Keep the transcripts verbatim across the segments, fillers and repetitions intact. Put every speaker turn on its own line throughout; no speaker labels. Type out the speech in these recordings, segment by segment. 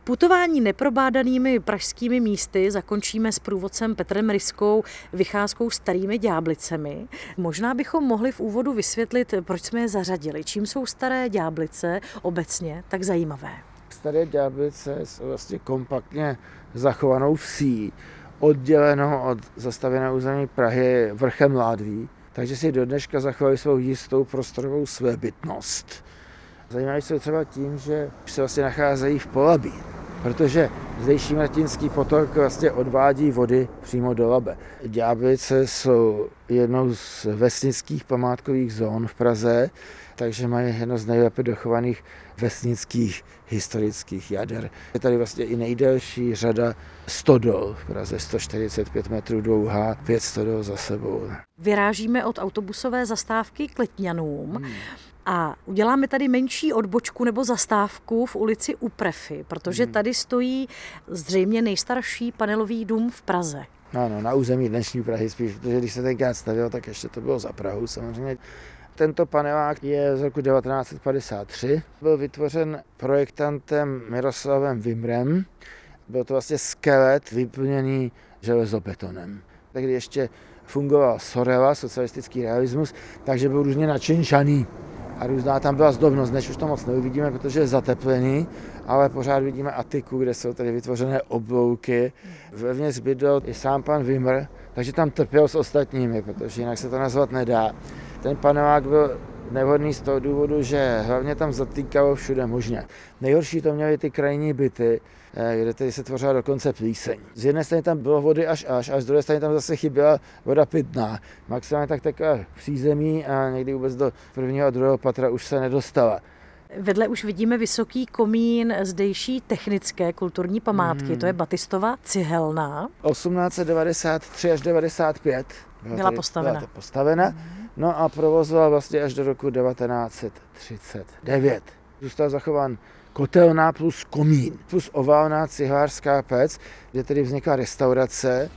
Putování neprobádanými pražskými místy zakončíme s průvodcem Petrem Ryskou vycházkou Starými Ďáblicemi. Možná bychom mohli v úvodu vysvětlit, proč jsme je zařadili. Čím jsou Staré Ďáblice obecně tak zajímavé?
Staré Ďáblice jsou vlastně kompaktně zachovanou vsí, oddělenou od zastavěného území Prahy vrchem Ládví, takže si do dneška zachovali svou jistou prostorovou svébytnost. Zajímavé jsou třeba tím, že se vlastně nacházejí v Polabí, protože zdejší Martinský potok vlastně odvádí vody přímo do Labe. Ďáblice jsou jednou z vesnických památkových zón v Praze, takže mají jedno z nejlépe dochovaných vesnických historických jader. Je tady vlastně i nejdelší řada stodol v Praze, sto čtyřicet pět metrů dlouhá, pět stodol za sebou.
Vyrážíme od autobusové zastávky k Letňanům. Hmm. A uděláme tady menší odbočku nebo zastávku v ulici U Prefy, protože tady stojí zřejmě nejstarší panelový dům v Praze.
Ano, na území dnešní Prahy spíš, protože když se tenkrát stavěl, tak ještě to bylo za Prahu samozřejmě. Tento panelák je z roku devatenáct set padesát tři, byl vytvořen projektantem Miroslavem Vimrem. Byl to vlastně skelet vyplněný železobetonem. Tehdy ještě fungoval Sorela, socialistický realismus, takže byl různě načinčaný. A různá tam byla zdobnost, než už to moc neuvidíme, protože je zateplený, ale pořád vidíme atiku, kde jsou tady vytvořené oblouky. Vevnitř bydlel i sám pan Vimr, takže tam trpěl s ostatními, protože jinak se to nazvat nedá. Ten panelák byl nevhodný z toho důvodu, že hlavně tam zatýkalo všude možně. Nejhorší to měly ty krajní byty, kde tady se tvořila dokonce plíseň. Z jedné strany tam bylo vody až až, a z druhé strany tam zase chyběla voda pitná. Maximálně tak takové v přízemí a někdy vůbec do prvního a druhého patra už se nedostala.
Vedle už vidíme vysoký komín zdejší technické kulturní památky, hmm. to je Batistova cihelna.
osmnáct set devadesát tři až devadesát pět
byla, byla postavena.
Byla postavena. Hmm. No a provozovala vlastně až do roku devatenáct set třicet devět. Zůstal zachován kotelná plus komín, plus oválná cihlářská pec, kde tedy vznikla restaurace.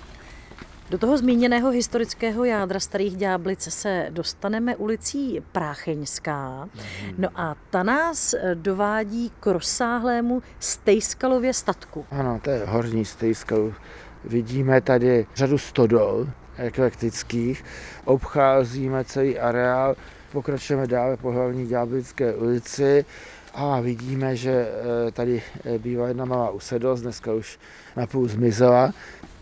Do toho zmíněného historického jádra Starých Ďáblic se dostaneme ulicí Prácheňská. No a ta nás dovádí k rozsáhlému Stejskalově statku.
Ano, to je horní Stejskalov. Vidíme tady řadu stodol eklektických, obcházíme celý areál, pokračujeme dále po hlavní Ďáblické ulici a vidíme, že tady bývá jedna malá usedlost, dneska už napůl zmizela.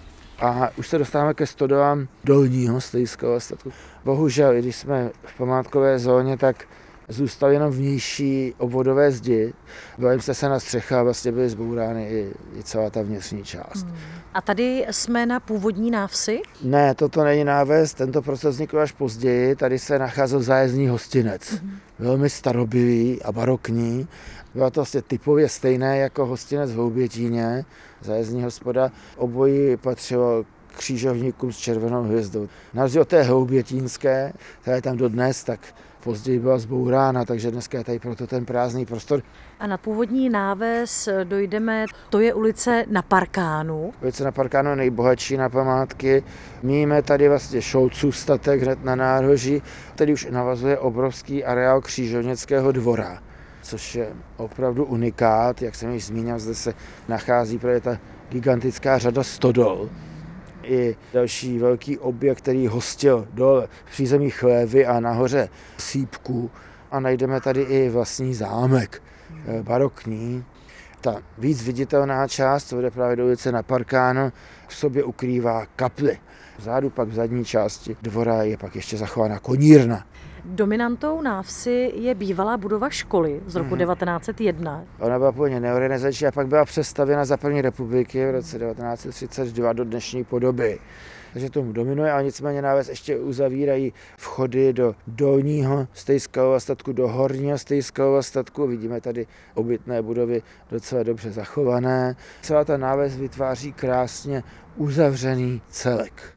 A už se dostáváme ke stodolám dolního Stejskalova statku. Bohužel, i když jsme v památkové zóně, tak zůstaly jenom vnější obvodové zdi. Byla jim stesena střecha a vlastně byly zbourány i, i celá ta vnitřní část. Hmm.
A tady jsme na původní návsi?
Ne, toto není náves, tento proces vznikl až později. Tady se nacházel zájezdní hostinec. Hmm. Velmi starobylý a barokní. Bylo to vlastně typově stejné jako hostinec v Hloubětíně, zájezdní hospoda. Obojí patřilo křižovníkům s červenou hvězdou. Na rozdíl od té hloubětínské, která je tam dodnes, tak později byla zbourána, takže dneska je tady proto ten prázdný prostor.
A na původní náves dojdeme, to je ulice Na Parkánu.
Ulice Na Parkánu je nejbohatší na památky. Míme tady vlastně Šolcův statek hned na nároží, který už navazuje obrovský areál křižovnického dvora, což je opravdu unikát. Jak jsem již zmínil, zde se nachází právě ta gigantická řada stodol. I další velký objekt, který hostil dole v přízemí chlévy a nahoře sýpku. A najdeme tady i vlastní zámek, barokní. Ta víc viditelná část, co jde právě do ulice Na Parkánu, v sobě ukrývá kapli. Vzadu pak v zadní části dvora je pak ještě zachována konírna.
Dominantou návsi je bývalá budova školy z roku mm. devatenáct set jedna.
Ona byla původně neorenesanční a pak byla přestavěna za první republiky v roce devatenáct set třicet dva do dnešní podoby. Takže tomu dominuje, ale nicméně náves ještě uzavírají vchody do dolního Stejskalova statku, do horního Stejskalova statku. Vidíme tady obytné budovy docela dobře zachované. Celá ta náves vytváří krásně uzavřený celek.